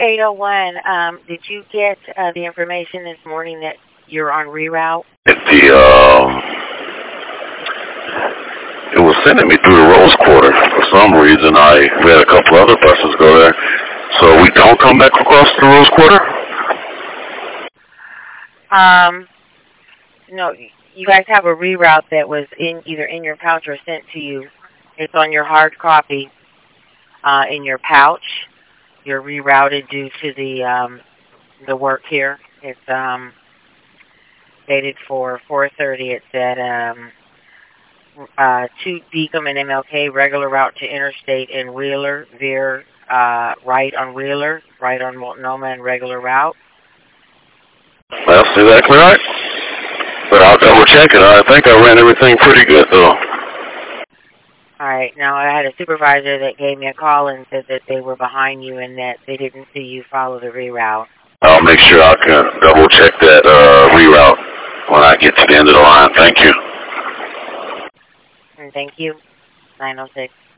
801, did you get the information this morning that you're on reroute? It was sending me through the Rose Quarter. For some reason, we had a couple other buses go there. So we don't come back across the Rose Quarter? No, you guys have a reroute that was either in your pouch or sent to you. It's on your hard copy in your pouch. You're rerouted due to the work here. It's dated for 4:30. It's at 2 Beacom and MLK, regular route to Interstate and Wheeler, veer right on Wheeler, right on Multnomah and regular route. That's exactly right. But I'll double check it. I think I ran everything pretty good though. All right. Now, I had a supervisor that gave me a call and said that they were behind you and that they didn't see you follow the reroute. I'll make sure I can double check that reroute when I get to the end of the line. Thank you. And thank you. 906.